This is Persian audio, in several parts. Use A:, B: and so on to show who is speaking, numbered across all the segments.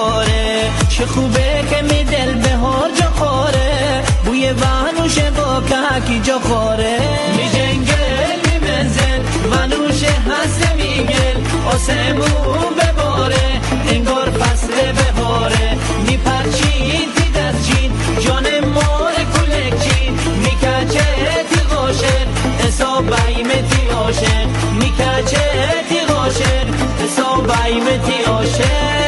A: بخوره، چه خوبه که می دل به هر جا خوره، بوی ونوش با کهکی جا خوره. می جنگل می منزل ونوش هست میگل، آسمون بباره انگار فصل بهاره. می پرچین تی دستچین جان مار کلکچین، می کچه تی غاشق حساب بایمتی عاشق، می کچه تی غاشق حساب بایمتی عاشق.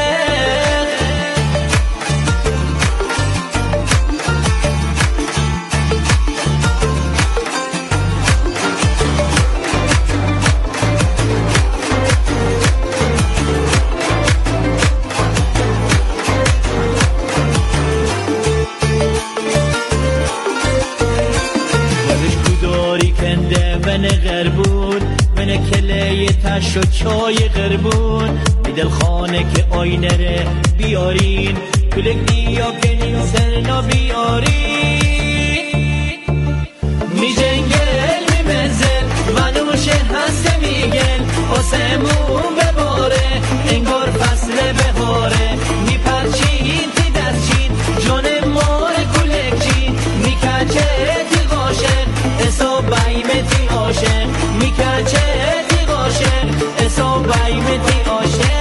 A: من غربون من کله تش و چای غربون، میدل خانه که آینه ره بیارین، کلک دیا کنین سرنا بیارین. می جنگل می منزل ونوش هست میگل، آسمون بباره انگار فصل بهاره. می پرچین تی دستچین جان مار کلکچین، می کچه تی غاشق حساب بایمتی عاشق، می کچه تی غاشق حساب بایمتی عاشق.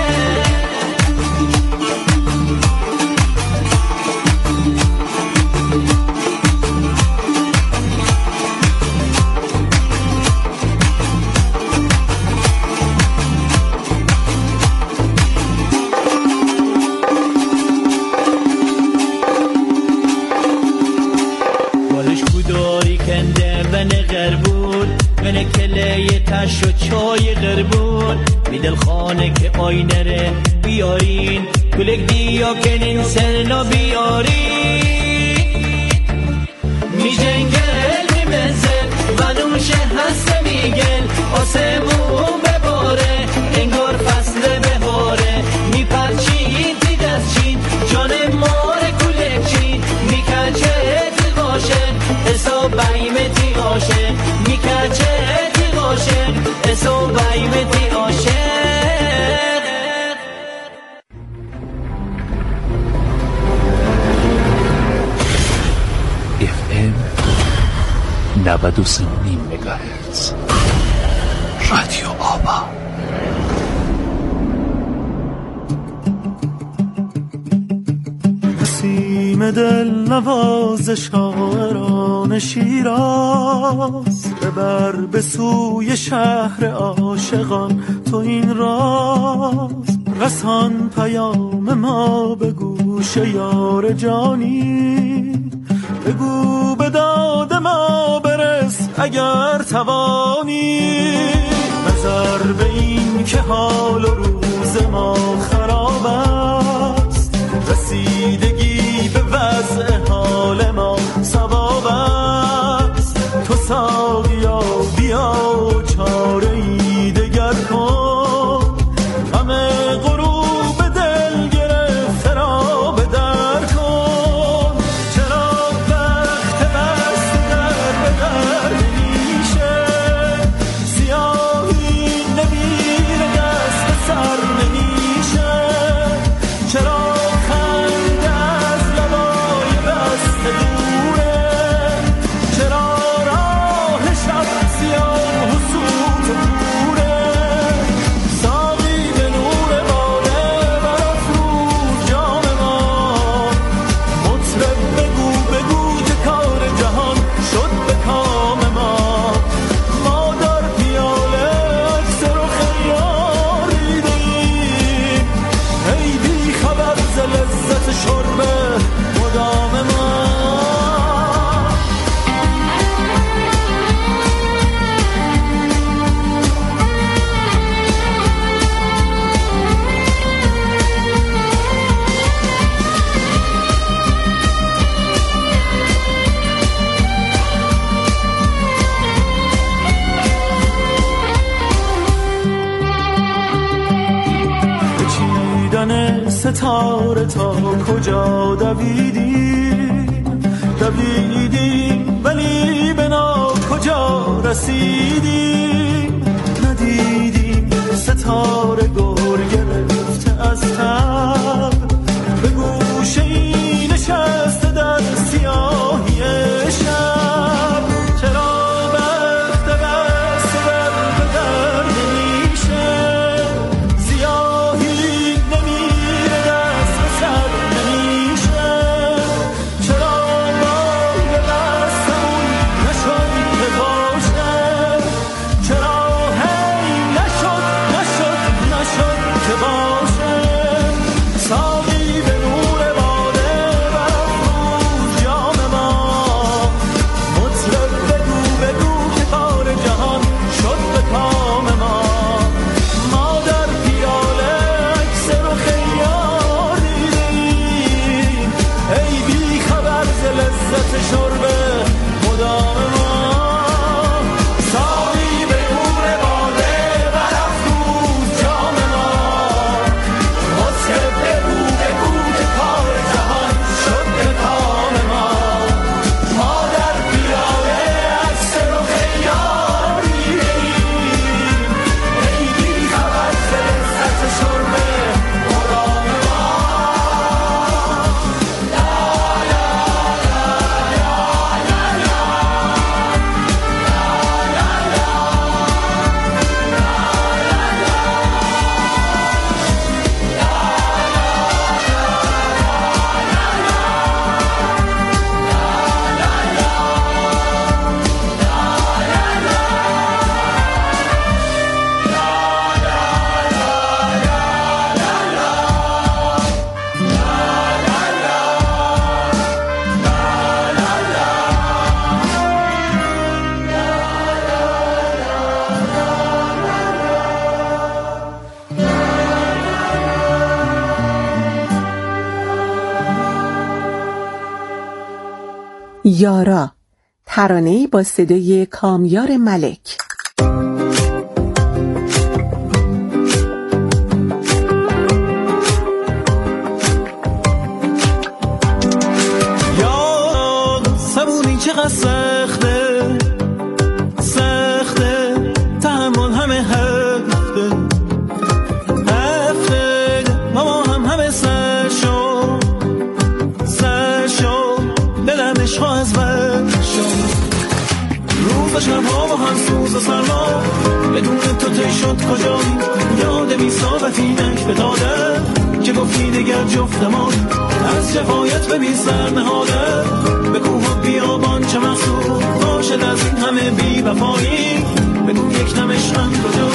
A: من کله تش و چای غربون، میدل خانه که آینه ره بیارین، کلک دیا کنین سرنا بیارین. می جنگل می منزل ونوش هست میگل، آسمون بباره انگار فصل بهاره. می پرچین تی دستچین جان مار کلکچین، می کچه تی غاشق حساب بایمتی عاشق، می کچه تی غاشق حساب بایمتی عاشق.
B: FM 93 مگاهرتز رادیو آبا.
C: نسیم دل نواز شاعران شیراز، ببر به سوی شهر عاشقان تو این راز. رسان پیام ما به گوش یار جانی، بگو به داد ما برس اگر توانی. نظر به این که حال و روز ما خراب است، رسیدگی به وضع حال ما ثواب است. تو ساقیا بیا چاره‌ای دگر کن، همه غروب دل گرفته را به در کن. چرا وقت بست در به در نمیشه، سیاهی نمیره دست به سر نمیشه. چرا خنده از لبای بسته دوره، چرا راه شب سیاه و سوت و کوره. ساقی به نور باده برافروز جام ما، مطرب بگو بگو که کار جهان شد به کام ما. ما در پیاله عکس رخ یار دیدیم، ای بی خبر ز لذت شرب مدام ما. چیدن ستاره تا کجا دویدیم ولی به کجا رسیدیم. ندیدیم ستاره گور گرفته از تب،
D: یارا، ترانه‌ای با صدای کامیار ملک.
C: یارا سبونی چقدر سخته سخته، تحمل همه هفته هفته، ما همه سر شد دلم عشق از ور شد، روز و شبها با هم سوز و سرما، بدون تو تی شد کجایی، یاد بی ثابتینک به داده که گفتی دگر جفتمان، از شفایت به بی سر نهاده، به کوه و بیابان چه مقصود باشد از این همه بی وفایی، بگو یک دم عشقم کجا.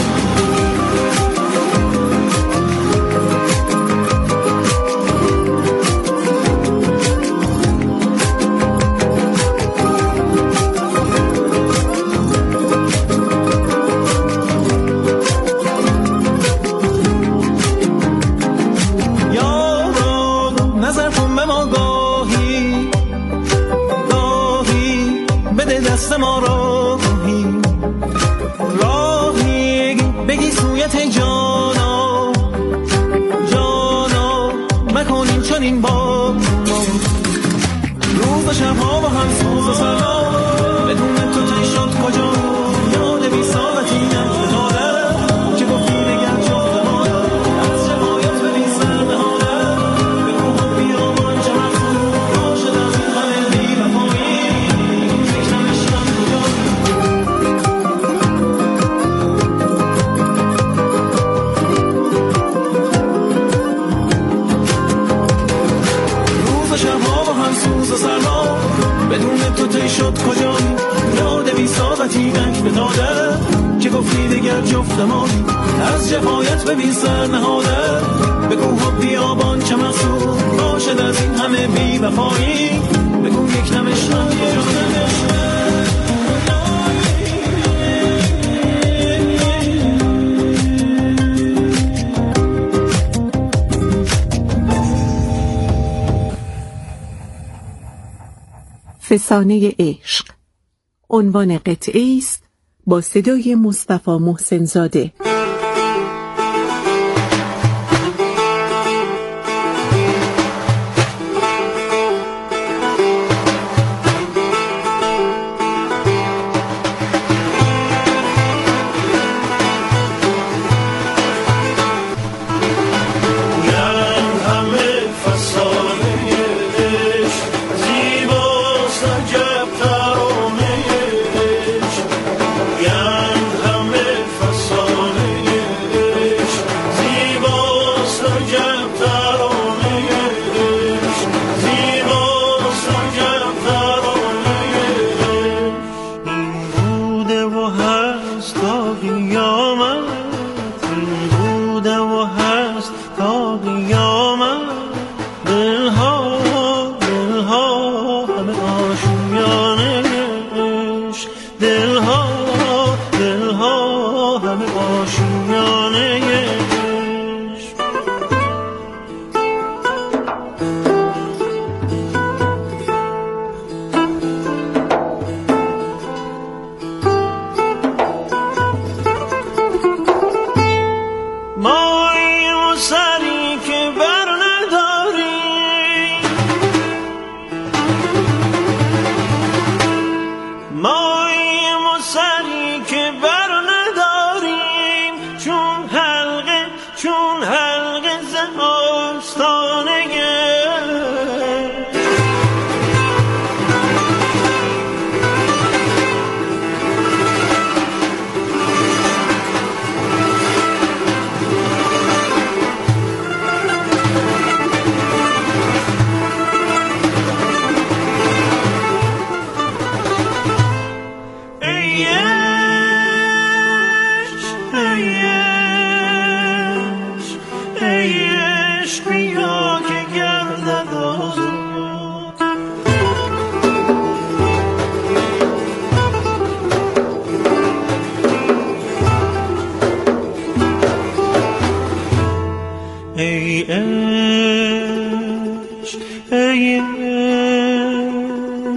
C: دست ما راهی بگی سویت جانا مکنین چنین با روز و شبها با هم سوز و سرما، بدون تو تی شد کجا، یاد بی ثابتینم فتاده که گفتی دگر جفتمان، از شفایت به بی سر نهاده، به کوه و بیابان چه مقصود باشد از این همه بی وفایی، بدون تو تی شد کجایی، یاد بی ثابتینک به داده که گفتی دگر جفتمان، از جفایت به بی سر نهاده، به کوه و بیابان چه مقصود باشد از این همه بی وفایی، بگو یک دم عشقم
D: فسانه عشق. عنوان قطعه است با صدای مصطفی محسن زاده.
C: ما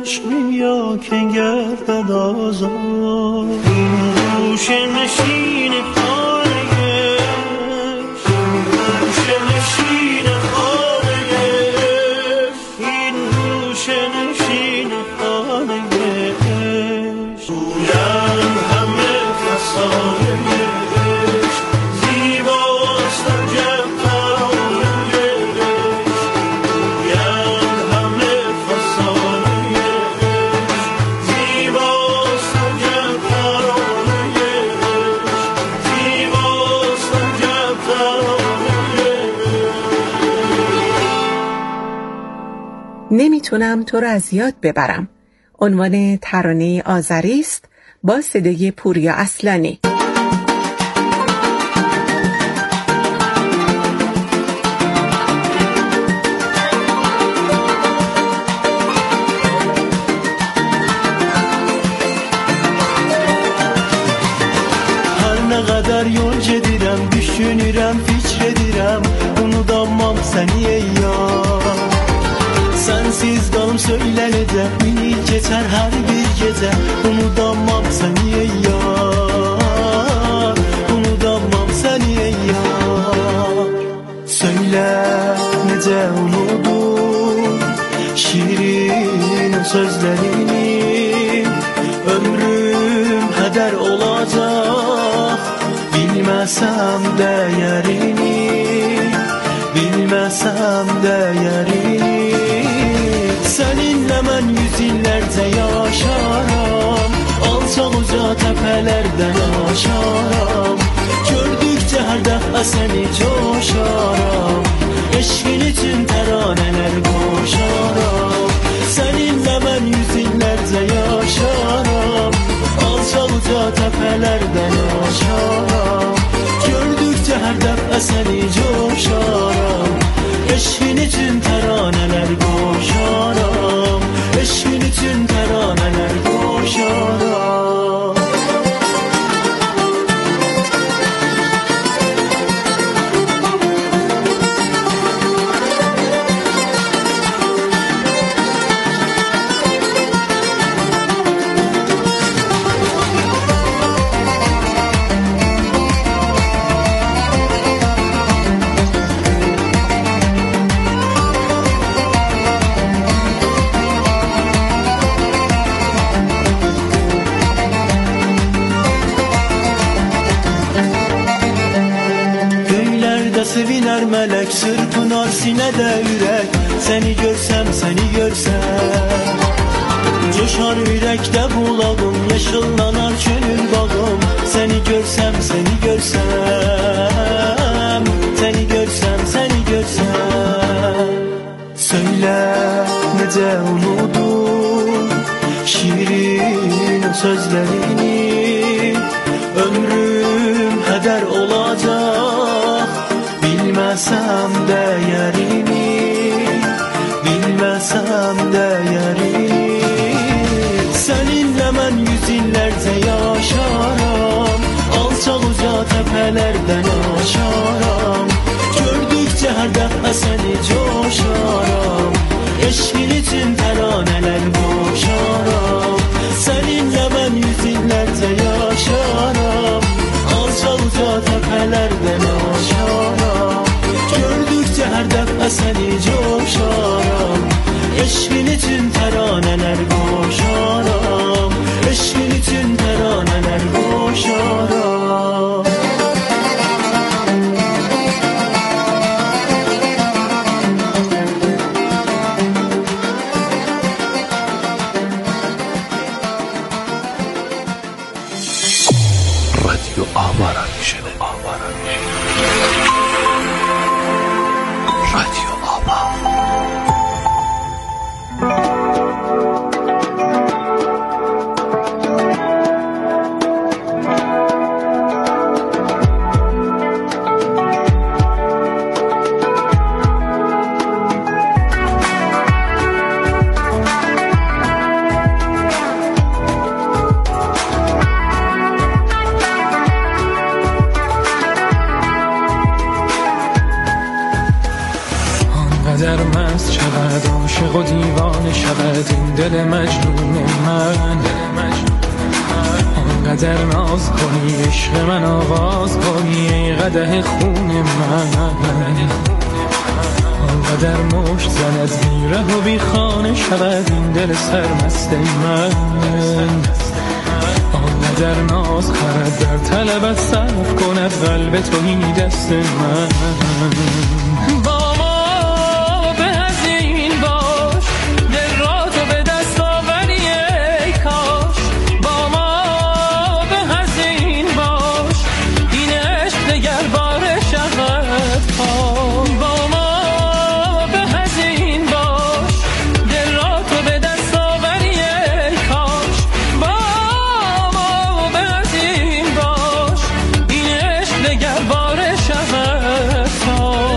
C: عشق یا که گردد آزاد این گوشه نشین خانه گوشه نشین خانه این گوشه نشین خانه گویم همه فسانه زیباست عجب ترانه گویم همه فسانه زیباست عجب ترانه زیباست عجب ترانه.
D: نمیتونم تو رو از یاد ببرم عنوان ترانه آذری است با صدای پوریا اصلانی.
C: Kadar yol gedirəm, düşünürəm, fikr edirəm, unutamam səni ey yar. Sensiz qalım söylənəcək, minib keçər hər bir gecə, unutamam səni ey yar, unutamam səni ey yar. Söylə necə unudum şirin sözlərini, ömrüm hədər olacaq. Bilməsəm dəyərini, bilməsəm dəyərini. Səninlə mən yüz illərcə yaşaram, alçaq uca təpələrdən aşaram. Gördükcə hər dəfə səni coşaram, eşqin üçün təranələr qoşaram. Səninlə mən yüz illərcə yaşaram, alçaq uca təpələrdən aşaram. Gördükcə hər dəfə səni coşaram, eşqin üçün təranələr qoşaram, eşqin üçün təranələr qoşaram. Sevinər mələk, sırpınar sinədə ürək. Səni görsəm, səni görsəm, coşar ürəkdə bulağım, yaşıllanar könül bağım. Səni görsəm, səni görsəm, səni görsəm, səni görsəm. Söylə necə unudum şirin sözlərini, ömrüm hədər olacaq. Bilməsəm dəyərini, bilməsəm dəyərini. Səninlə mən yüz illərcə yaşaram, alçaq uca təpələrdən aşaram. Gördükcə hər dəfə səni coşaram, eşqin üçün təranələr qoşaram. Səninlə mən yüz illərcə yaşaram, alçaq uca təpələrdən aşaram. Gördükcə hər dəfə səni coşaram, eşqin üçün təranələr qoşaram, eşqin üçün təranələr qoşaram.
B: رادیو آوا را میشنه. رادیو آوا.
C: دیوانه شود این دل مجنون من. آنقدر ناز کنی عشق من آواز کنی ای قدح خون من. آنقدر مشت زند بیره و بی خانه شود این دل سرمست من. آنقدر ناز خرد در طلبت صرف کند قلب تویی دست من. با ما به از این باش دل را تو به دست آوری ای کاش. با ما به از این باش این عشق دگر باره شود پاش. با ما به از این باش دل را تو به دست آوری ای کاش. با ما به از این باش این عشق دگر باره شود پاش.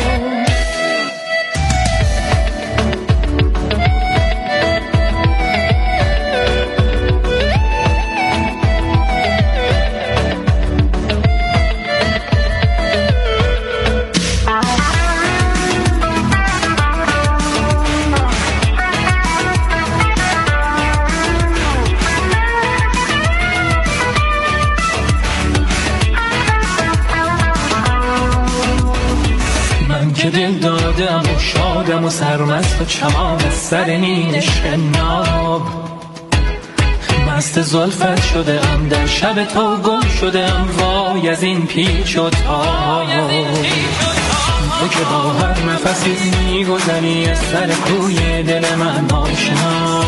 C: من که دل دادم و شادم و سرمست و چمان سر این عشق ناب. مست زلفت شده ام در شب تو گم شده ام وای از این پیچ و تاب. تو که با هر نفسی میگذری از سر کوی دل من آشنا.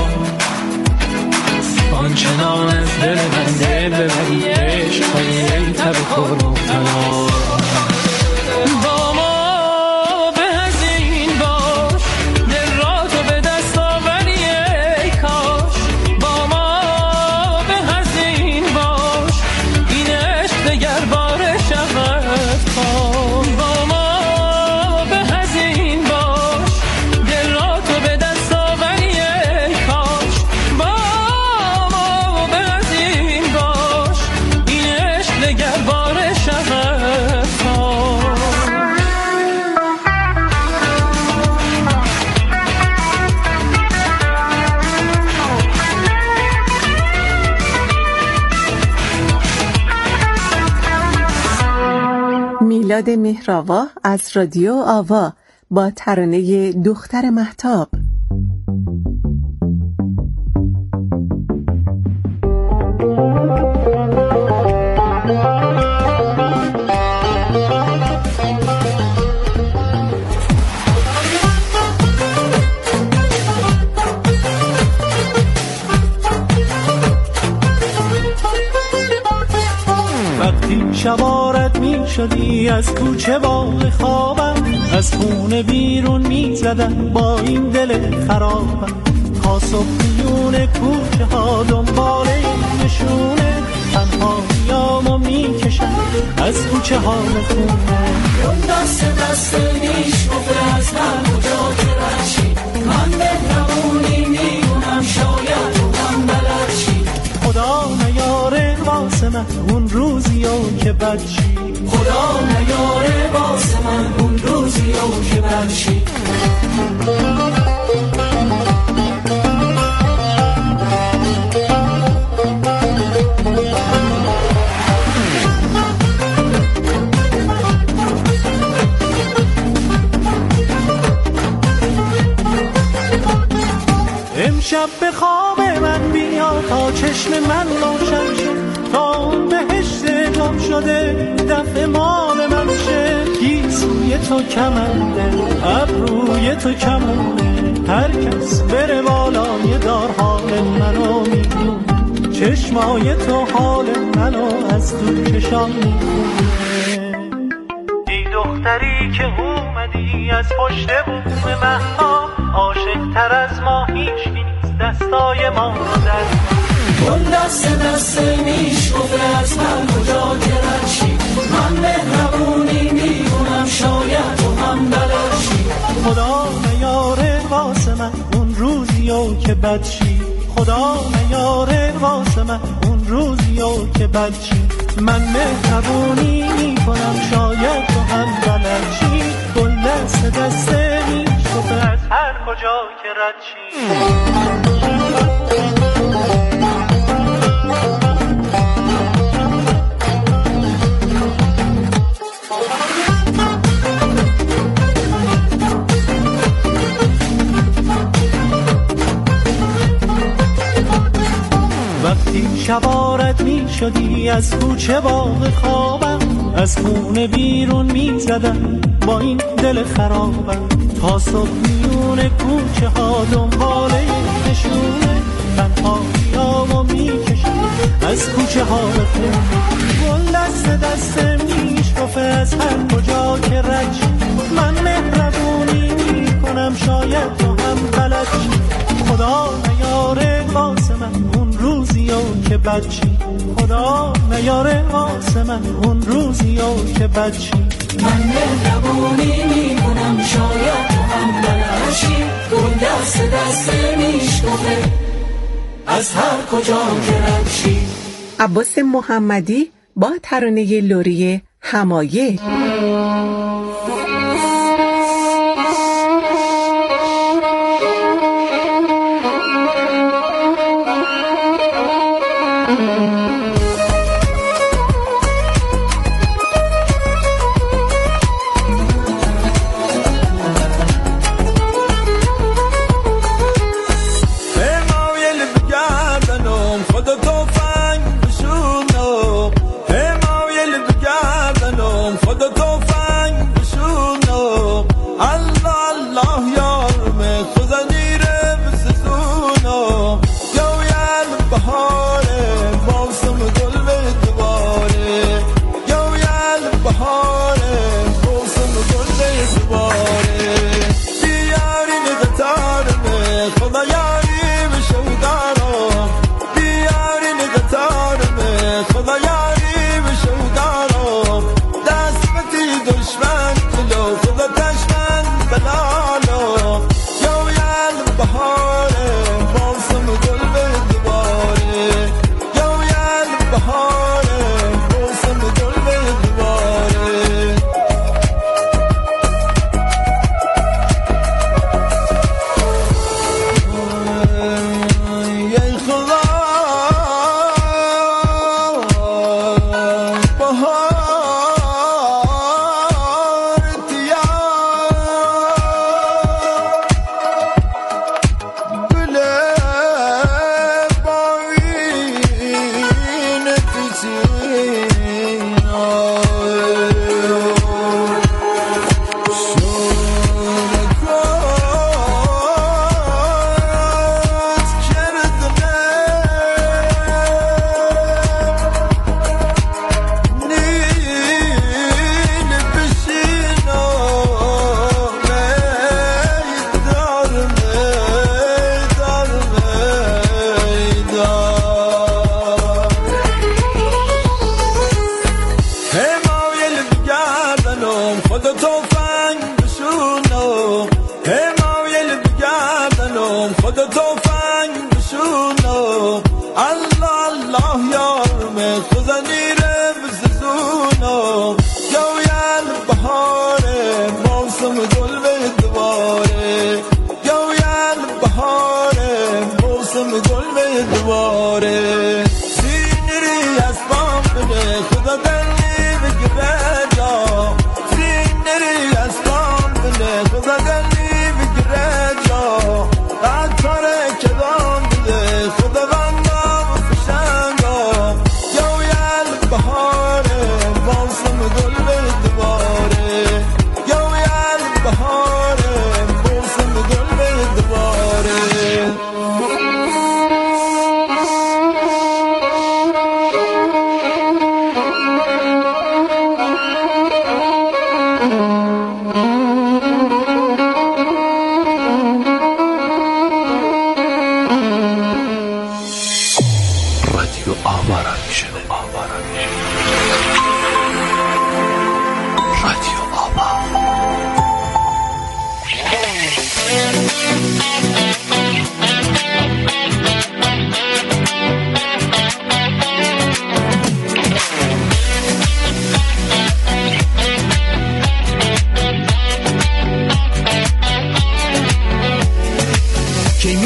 C: آنچنان از دل من دل ببری عشق های ای تب خور مبتلا. با ما به از این باش دل را تو به دست آوری ای کاش. با ما به از این باش این عشق دگر باره شود پاش. با ما به از این باش دل را تو به دست آوری ای کاش. با ما به از این باش این عشق دگر باره شود پاش.
D: میلاد مهرآوا از رادیو آوا با ترانه دختر مهتاب.
C: وقتی شوارت می شدی از کوچه باغ خوابم، از خونه بیرون می زدم با این دل خرابم. تا صبحیون کوچه ها دنبال این نشونه تنهاییامو می کشم از کوچه ها خونه. اون دست دست نیش گفته از من کجا که رشی من بهرمونی میونم شاید تو هم بلدشی. خدا نیاره واسه من اون روزیو که بدشی. خدا نیاره واسه من اون روزیو که بدشی. امشب به خواب من بیا تا چشم من روشن شد، تا اون بهشت گم شده دفع مال من شه. گیسوی تو کمنده ابروی تو کمونه، هر کس بره بالای دار حال منو میدون. چشمای تو حال منو از تو چشام میخونه. ای دختری که اومدی از پشت بوم مهتاب، عاشق تر از ما هیچ نیست دستای ما در. اون دست دست نیش گفته از من کجا گرشی من مهربونی میگونم شاید تو هم بلشی. خدا نیاره واسه من اون روزیو که بدشی. خدا نیاره واسه من اون روزیو که بدشی. من مهربونی میکنم شاید تو هم بلشی. گل دست دست نیش میشکفه از هر کجا که رد شی. وقتی شبارت می شدی از کوچه باغ خوابم، از خونه بیرون می زدم با این دل خرابم، تا صبح میون کوچه ها دنباله نشونه تنهاییامو می کشم از کوچه ها بخون. گل دست دست میشکفه از هر کجا که رد شی. من مهربونی می کنم شاید تو هم بلد شی. خدا نیاره واسه من اون روزیو که بد شی. خدا نیاره واسه من اون روزیو که بد شی.
E: من مهربونی میکنم شاید تو هم بلد شی. گل دست دست میشکفه از هر کجا که رد شی.
D: عباس محمدی با ترانه لری حمایه.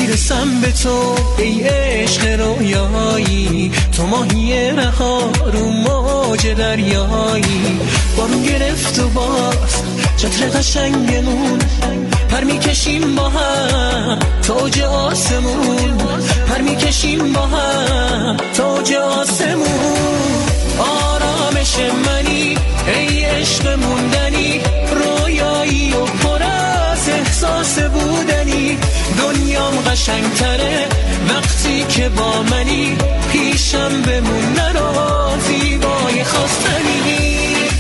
C: میرسم به تو ای عشق رویایی، تو ماهی رها رو موج دریایی. بارون گرفت و باز چتر قشنگمون، پر میکشیم با هم توج آسمون، پر میکشیم با هم توج آسمون. آرامش منی ای عشق موندنی، رویایی و پر از احساس بودنی. دنیام قشنگتره وقتی که با منی، پیشم بمون نرو زیبای خواستنی.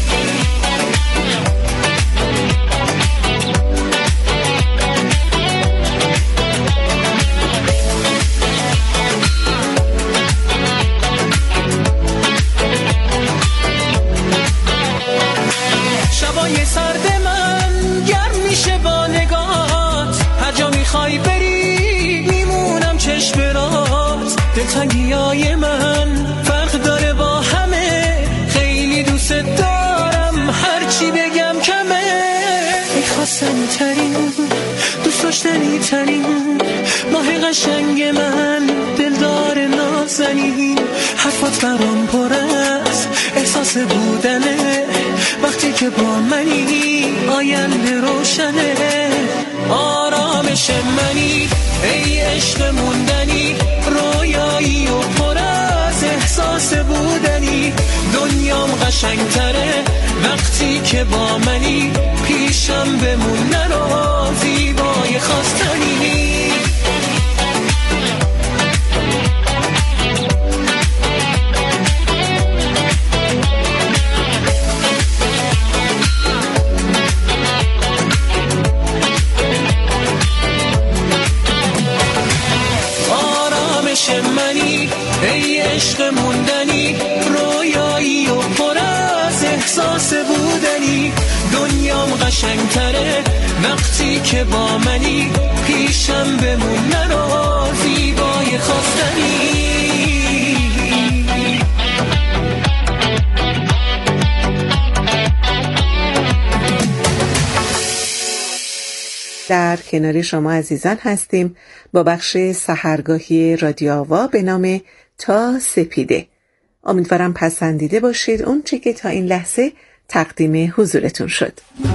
C: شبای سرد من گرم میشه با نگاهات، هر جا میخوای بری میمونم چشم برات. دلتنگیای من فرق داره با همه، خیلی دوست دارم هرچی بگم کمه. ای خواستنی ترین دوست داشتنی ترین ماه قشنگ من، دلدار نازنین. حرفات برام پر از احساس بودنه، وقتی که با منی آینده روشنه. آرامش منی ای عشق موندنی، رویایی و پر از احساس بودنی. دنیام قشنگتره وقتی که با منی، پیشم بمون نرو زیبای خواستنی. منی ای عشق موندنی، رویایی و پر از احساس بودنی. دنیام قشنگتره وقتی که با منی، پیشم بمون نرو زیبای خواستنی.
D: در کنار شما عزیزان هستیم با بخش سحرگاهی رادیو آوا به نام تا سپیده. امیدوارم پسندیده باشید اون چه که تا این لحظه تقدیم حضورتون شد.